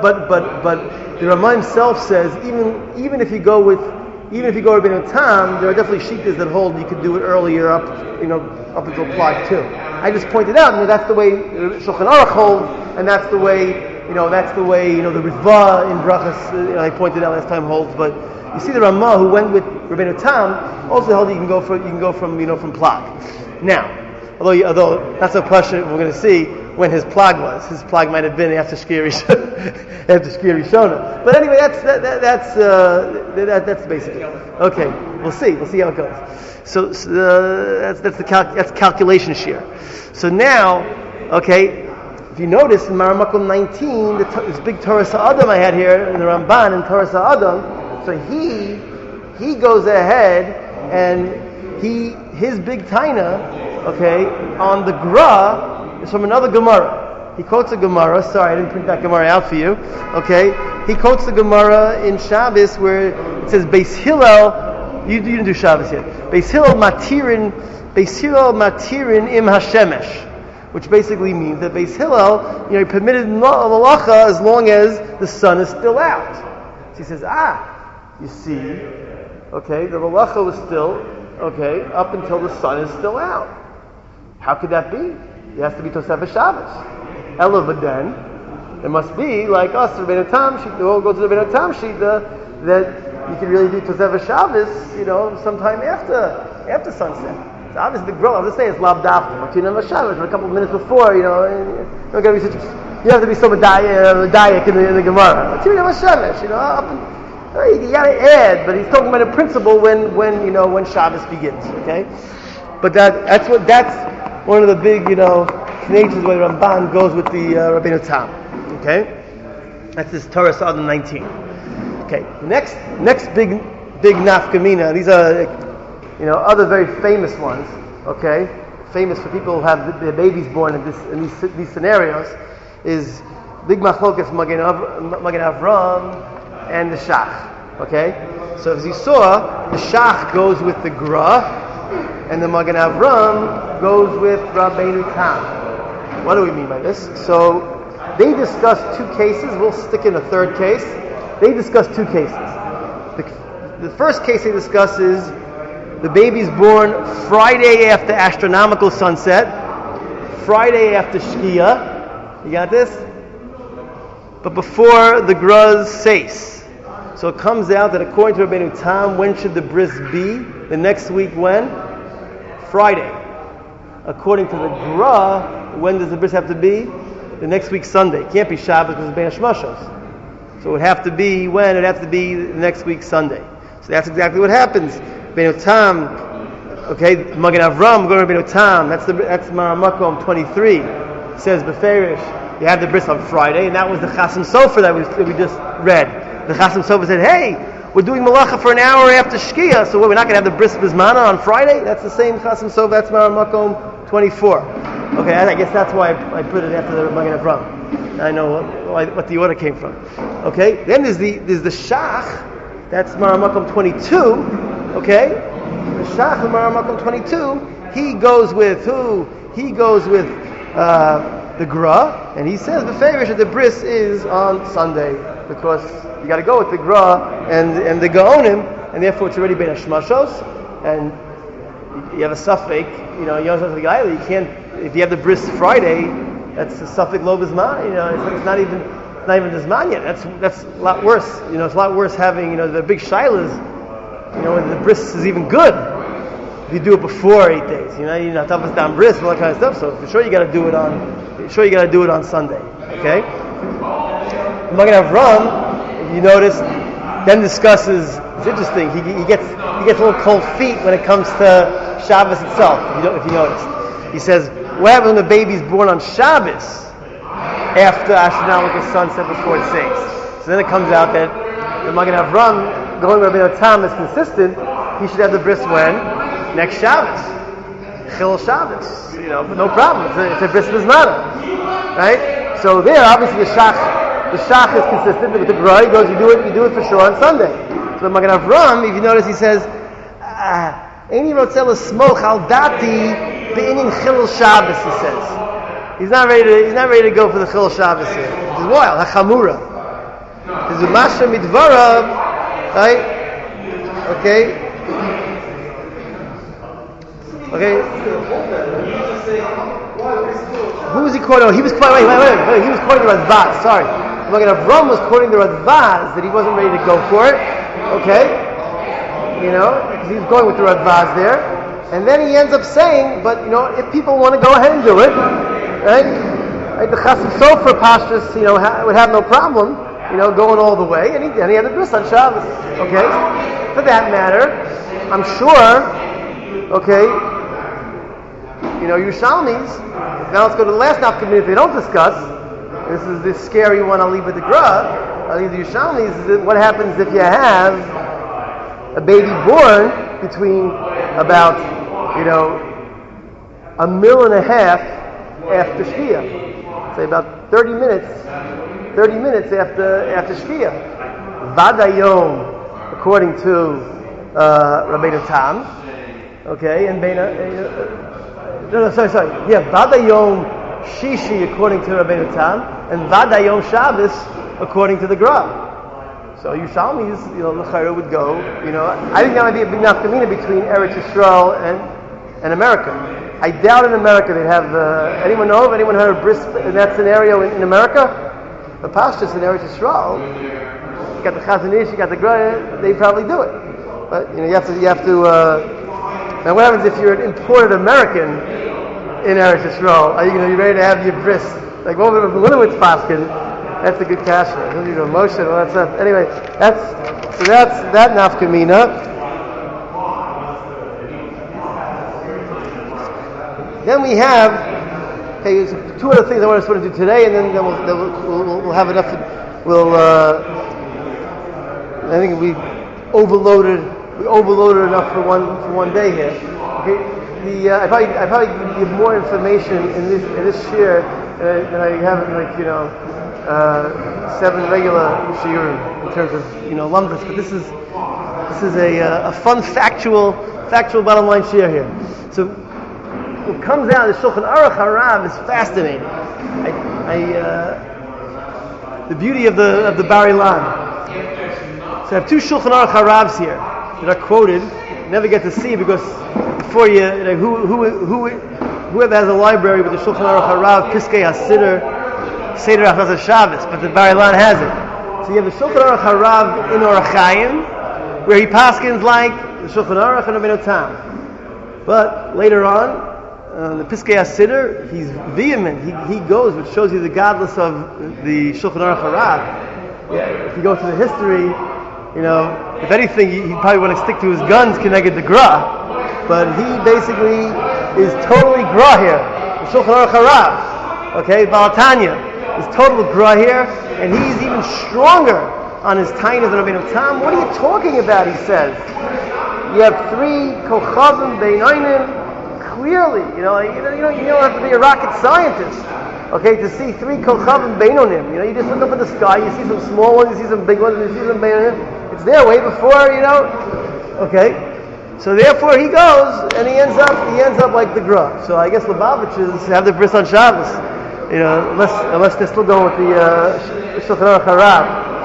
the Rama himself says even if you go with Rabbeinu Tam, there are definitely shittas that hold you could do it earlier up until Plot 2. I just pointed out, that's the way Shulchan Aruch holds, and that's the way the Ritva in Brachas, I pointed out last time holds. But you see the Ramah who went with Rabbeinu Tam also held you can go from Plag. Now, although that's a question we're going to see when his Plag was. His Plag might have been after Shkia Rishona. But anyway, that's basically it. Okay, we'll see how it goes. So that's calculation shear. So now, okay. If you notice in Maramakom 19, this big Torah Sa'adam I had here in the Ramban in Torah Sa'adam, so he goes ahead and his big taina, okay, on the Gra is from another Gemara. He quotes a Gemara. Sorry, I didn't print that Gemara out for you. Okay, he quotes the Gemara in Shabbos where it says Beis Hillel. You didn't do Shabbos yet. Beis Hillel matirin im hashemesh. Which basically means that Beis Hillel, he permitted malacha as long as the sun is still out. So he says, you see, okay, the malacha was still, okay, up until the sun is still out. How could that be? It has to be Tosefes Shabbos. Elavaden, it must be like us, Rabbeinu Tam Shita, we all go to the Rabbeinu Tam Shita, that you can really do Tosefes Shabbos, sometime after sunset. So obviously, the Gra, I'm just saying, it's lav dafka. Martina Mashavish, a couple of minutes before, you have to be so medayik in the Gemara. Martina Mashavish, you got to add, but he's talking about a principle when Shabbos begins, okay? But that's one of the big, natures where Ramban goes with the Rabbeinu Tam, okay? That's this Torah Sa'adam 19. Okay, next big nafkamina. These are other very famous ones, okay? Famous for people who have their babies born in these scenarios, is big machlokas Magen Avram and the Shach, okay? So as you saw, the Shach goes with the Gra, and the Magen Avram goes with Rabbeinu Tam. What do we mean by this? So they discuss two cases. We'll stick in a third case. They discuss two cases. The first case they discuss is the baby's born Friday after astronomical sunset, Friday after Shkia. You got this? But before the Gra's Seis. So it comes out that according to Rabbeinu Tam, when should the bris be? The next week when? Friday. According to the Gra, when does the bris have to be? The next week Sunday. It can't be Shabbos because it's Ben Hashmashos. So it would have to be when? It would have to be the next week Sunday. So that's exactly what happens. Rabbeinu Tam, okay, Magen Avram going to Rabbeinu Tam. That's Maramakom 23. It says Beferish you have the bris on Friday, and that was the Chasam Sofer that we just read. The Chasam Sofer said, hey, we're doing malacha for an hour after Shkia, so we're not going to have the bris bismana on Friday? That's the same Chasam Sofer, that's Mar Makom 24. Okay, I guess that's why I put it after the Magen Avram. I know what the order came from. Okay, then there's the Shach, that's Mar Makom 22. Okay, the Shach of Mar Makom 22, he goes with who? He goes with the Gra, and he says the favorish of the bris is on Sunday, because you got to go with the Gra and the Gaonim, and therefore it's already been a Shmashos, and you have a suffix, you can't, if you have the bris Friday, that's a suffix lo bizman, it's not even the zman yet. That's a lot worse. It's a lot worse having, the big shilas, when the bris is even good. If you do it before 8 days, tapas down bris and all that kind of stuff. So for sure you got to do it on Sunday. Okay. Magen Avram, if you notice, then discusses. It's interesting. He gets a little cold feet when it comes to Shabbos itself. If you notice, he says, what happens when the baby's born on Shabbos after astronomical sunset before it sinks? So then it comes out that the Magen Avram, going where Rabbeinu Tam is consistent, he should have the bris when? Next Shabbos. Chil Shabbos. No problem. It's a bris bismana. Right? So there, obviously, the Shach is consistent with the Gra. He goes, you do it for sure on Sunday. So the Magen Avram, if you notice, he says, Eini rotzeh l'smoch al dati be'inin Chil Shabbos, he says. He's not ready to go for the Chil Shabbos here. Which is wild. Hachamura. There's a masha midvarav, right? Okay. Who was he quoting? Oh, he was quoting. Wait. He was quoting the Radbaz. Sorry. Magen Avram was quoting the Radbaz that he wasn't ready to go for it. Okay. Because he was going with the Radbaz there, and then he ends up saying, but if people want to go ahead and do it, right? The Chasam Sofer pastures, would have no problem, going all the way, and he had the bris on Shabbos. Okay. For that matter, I'm sure. Okay. Yerushalmis. Now let's go to the last nafkamina they don't discuss. This is this scary one. I'll leave with the Gra. I'll leave the Yerushalmis. Is what happens if you have a baby born between about, a mil and a half after Shkia. Say about 30 minutes after Shkia. Vadayom, according to Rabbeinu Tam. Okay, and sorry. Yeah, Vadayom Shishi according to Rabbeinu Tam, and Vadayom Shabbos according to the Gra. So Yerushalmis, l'chayra would go. I think that might be a big nafkamina between Eretz Yisrael and America. I doubt in America they'd have. Anyone know of anyone heard of bris in that scenario in America? The pastors in Eretz Yisrael, you got the Chazon Ish, you got the Gra, they probably do it. But you have to. Now, what happens if you're an imported American in Eretz Yisrael? Are you ready to have your bris? Like what would Lilowitz Paskin? That's a good kasha. Moshe, all that stuff. Anyway, that's that nafkamina. Then we have two other things I want to sort of do today, and then we'll have enough. I think we overloaded enough for one day here. Okay, I probably give more information in this shir than I have in 7 regular shiurim in terms of lumdus. But this is a fun factual bottom line shir here. So what comes out of the Shulchan Aruch Harav is fascinating. The beauty of the Bar Ilan. So I have 2 Shulchan Aruch Haravs here that are quoted. You never get to see because before whoever has a library with the Shulchan Aruch Harav, Piskei HaSiddur, Seder Achaz Shabbos, but the Bar Ilan has it. So you have the Shulchan Aruch Harav in Orach Chaim, where he paskins like the Shulchan Aruch and Rabbeinu Tam. But later on, the Piskei HaSiddur, he's vehement. He goes, which shows you the godless of the Shulchan Aruch Harav. Yeah, if you go to the history, if anything, he probably want to stick to his guns connected to Gra. But he basically is totally Gra here. The Shulchan Aruch Harav. Okay, Balatanya. total gra here, and he's even stronger on his tainas than Rabbeinu Tam. What are you talking about? He says. You have 3 kochavim beinonim. Clearly, you don't have to be a rocket scientist, okay, to see 3 kochavim beinonim. You just look up at the sky, you see some small ones, you see some big ones, you see some beinonim. It's there way before, okay. So therefore he goes and he ends up like the Gra. So I guess Lubavitchers have the bris on Shabbos, unless they're still going with the Shulchan Aruch Harav.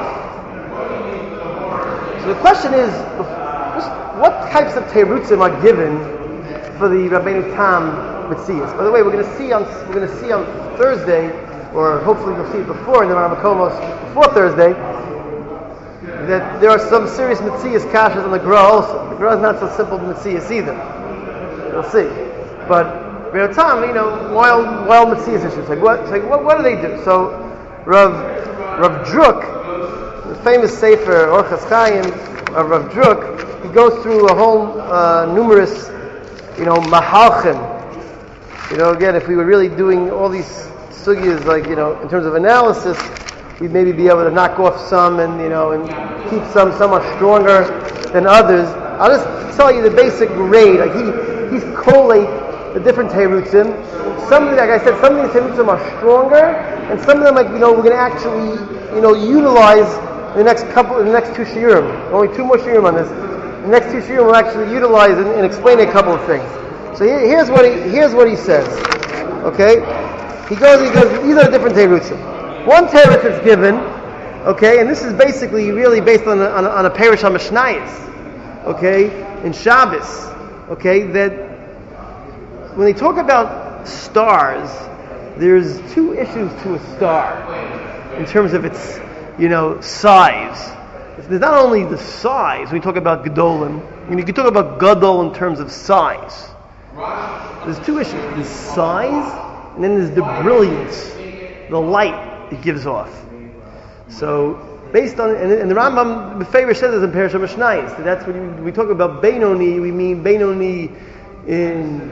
So the question is, what types of terutzim are given for the Rabbeinu Tam Metzias? By the way, we're going to see on Thursday, or hopefully we'll see it before in the Ramakomos before Thursday, that there are some serious Metzias kashas on the Gra also. The Gra is not so simple Metzias either. We'll see. But Rabbeinu Tam, wild Metzias issues. What do they do? So Rav Druk, the famous Sefer Orchas Chaim of Rav Druk, he goes through a whole numerous, mahalchim. Again, if we were really doing all these sugyas, in terms of analysis, we'd maybe be able to knock off some and keep some somewhat stronger than others. I'll just tell you the basic grade. He's collate the different terutzim. Some, like I said, some of the terutzim are stronger, and some of them, we're going to actually, utilize in the next 2 shiurim. Only 2 more shiurim on this. The next 2 shiurim we'll actually utilize and explain a couple of things. So here's what he says. Okay, he goes. These are different terutzim. One teretz is given. Okay, and this is basically really based on a Perish HaMishnayos. Okay, in Shabbos. Okay, that when they talk about stars, there's 2 issues to a star in terms of its size. There's not only the size, when you talk about Gedolim, you can talk about Gadol in terms of size. There's 2 issues. There's size, and then there's the brilliance, the light it gives off. So, based on, and the Rambam, the favorite says this in Perish HaMishnayos, so that's when we talk about Beinoni, we mean Beinoni in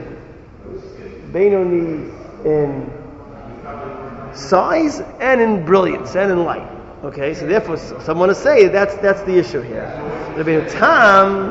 size and in brilliance and in light. Okay, so therefore, someone to say that's the issue here. Rabbeinu Tam,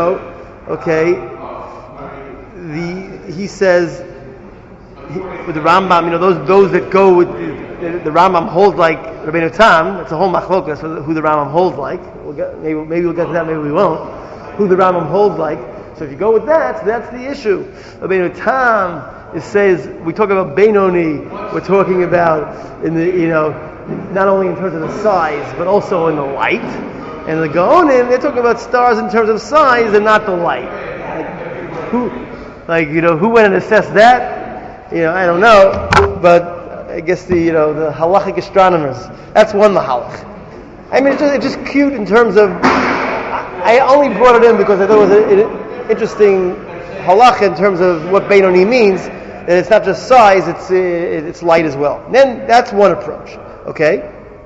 he says with the Rambam, those that go with the Rambam holds like Rabbeinu Tam. It's a whole machlokas for who the Rambam holds like. Maybe we'll get to that. Maybe we won't. Who the Rambam holds like. So if you go with that, so that's the issue. Rabbeinu Tam, it says we talk about Beinoni. We're talking about in the not only in terms of the size, but also in the light. And the Gaonim, they're talking about stars in terms of size and not the light. Who went and assessed that? I don't know, but I guess the halachic astronomers. That's one mahalach. I mean, it's just cute in terms of. I only brought it in because I thought it was an interesting halach in terms of what Beinoni means. That it's not just size; it's light as well. Then that's one approach. Okay.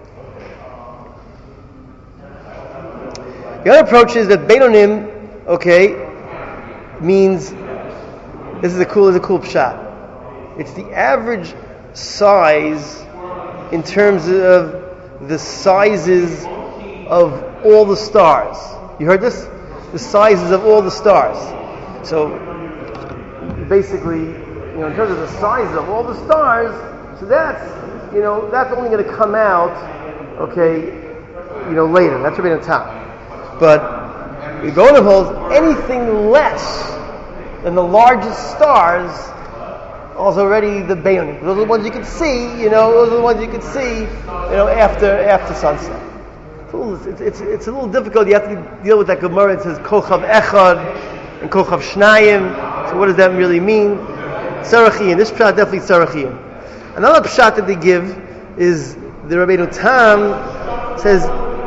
The other approach is that Beinonim, means this is a cool pshat. It's the average size in terms of the sizes of all the stars. You heard this? The sizes of all the stars. So basically, in terms of the sizes of all the stars, so that's only going to come out, later. That's Rabbeinu Tam. But the Gaonim holds anything less than the largest stars is already the Beinonim. Those are the ones you can see, after sunset. It's a little difficult. You have to deal with that Gemara. It says Kochav Echad and Kochav Shnayim. So what does that really mean? Tzarachiyim. This pshat definitely Tzarachiyim. Another pshat that they give is the Rabbeinu Tam says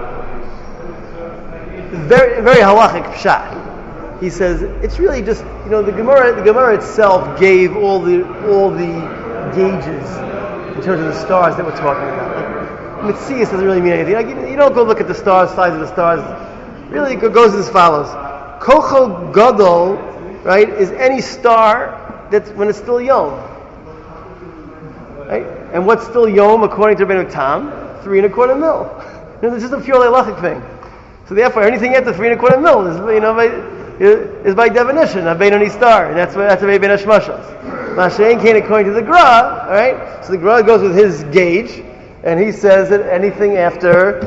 very very halachic pshat. He says it's really just the Gemara itself gave all the gauges in terms of the stars that we're talking about. Metzias doesn't really mean anything. You don't go look at the stars, size of the stars. Really, it goes as follows: Kochel Gadol, right, is any star that's when it's still young. Right? And what's still Yom according to Rabbeinu Tam? 3¼ mil. This is a purely halachic thing. So therefore, anything after 3¼ mil is by definition a Beinoni star, and that's a Bein Hashmashos. Mashain came according to the Gra, right? So the Gra goes with his gauge, and he says that anything after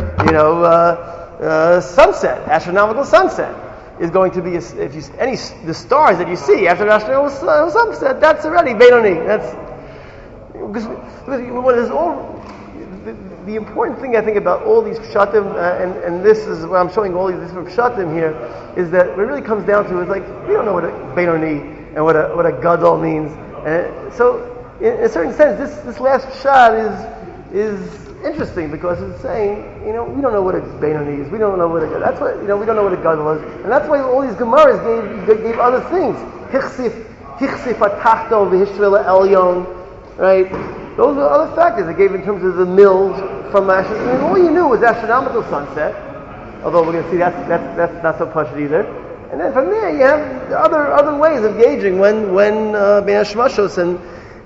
sunset, astronomical sunset, is going to be the stars that you see after astronomical sunset. That's already Beinoni. That's because what is all. The important thing I think about all these pshatim, and this is what I'm showing all these different pshatim here, is that what it really comes down to is like we don't know what a Beinoni and what a gadol means, and so in a certain sense, this last pshat is interesting because it's saying we don't know what a Beinoni is, we don't know what we don't know what a gadol is, and that's why all these gemaras gave other things. Hichsif atachto v'hishvela elyon, right? Those are other factors they gave in terms of the mills from astronomical. All you knew was astronomical sunset, although we're going to see that's not so pashut either. And then from there you have other ways of gauging when Bein Hashmashos and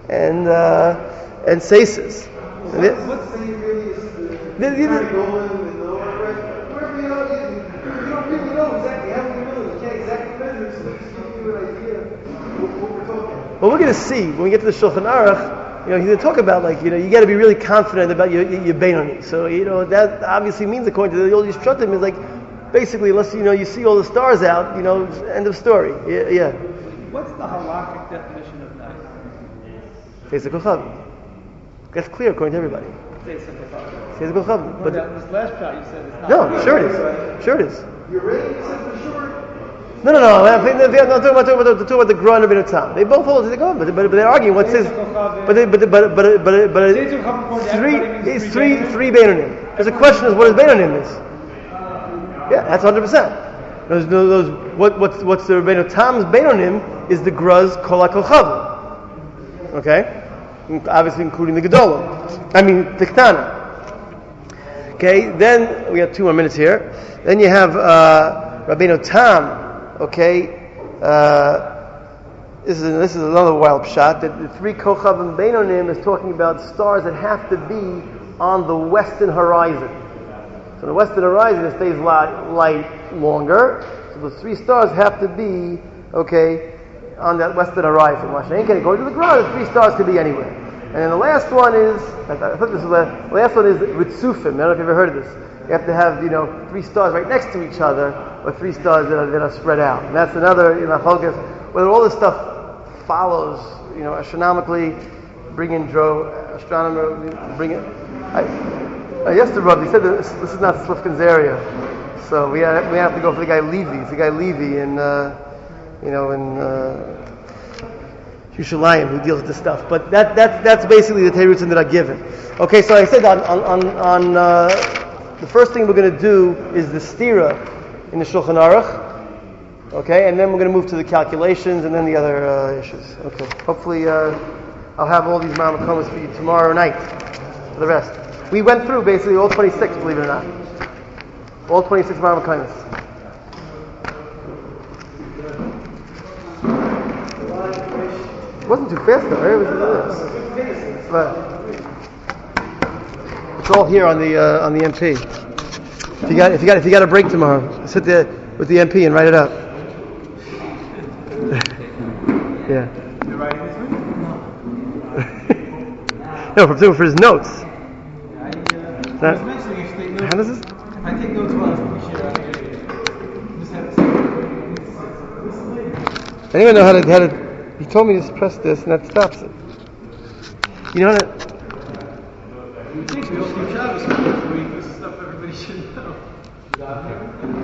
Seises. What's the really is the you don't really know exactly how many millions. You can't exactly measure, so just give you an idea of what we're talking about. Well, we're going to see when we get to the Shulchan Aruch. He's going to talk about you got to be really confident about your Beinoni. So that obviously means according to all these pshatim is like basically unless you see all the stars out, end of story. Yeah. What's the halakhic definition of night? Seis HaKochavim. That's clear according to everybody. Seis HaKochavim. Seis HaKochavim. But this last shot you said it's not. No, sure it is. Sure it is. You're ready? You said for sure. No. I'm talking about the Gra and Rabbeinu Tam. They both hold to the Gra, but they're arguing what says. But three Beinonim. There's a question is what is Beinonim is. Yeah, that's 100%. What's the Rabbeinu Tam's Beinonim is the Gra's Kol HaKochavim. Okay, obviously including the Gedolim. The Ktana. Okay, then we have 2 more minutes here. Then you have Rabbeinu Tam. Okay, this is another wild pshat that the 3 Kochavim Beinonim is talking about stars that have to be on the western horizon. So the western horizon it stays light longer. So the 3 stars have to be on that western horizon. According to the Gra, the 3 stars could be anywhere. And then the last one is the last one is Ritzufim. I don't know if you've ever heard of this. You have to have 3 stars right next to each other, or 3 stars that are spread out. And that's another focus. Whether all this stuff follows, astronomically, bring in astronomer, bring it. I asked the Rav. He said that this is not Slifkin's area, so we have to go for the guy Levy. It's the guy Levy in Yerushalayim who deals with this stuff. But that's basically the terutzim that are given. Okay, so I said on the first thing we're going to do is the stira in the Shulchan Aruch. Okay, and then we're going to move to the calculations and then the other issues. Okay, hopefully I'll have all these Ma'amakomas for you tomorrow night for the rest. We went through basically all 26, believe it or not. All 26 Ma'amakomas. It wasn't too fast though, right? It's all here on the MP. If you got a break tomorrow, sit there with the MP and write it up. Yeah. You're writing this week? No, for his notes. I was mentioning if you take notes. How does this? If I take notes while I should just have to say. Anyone know how to? He told me to press this and that stops it. You know how to? You think we all keep Shabbos for week? This is stuff everybody should know.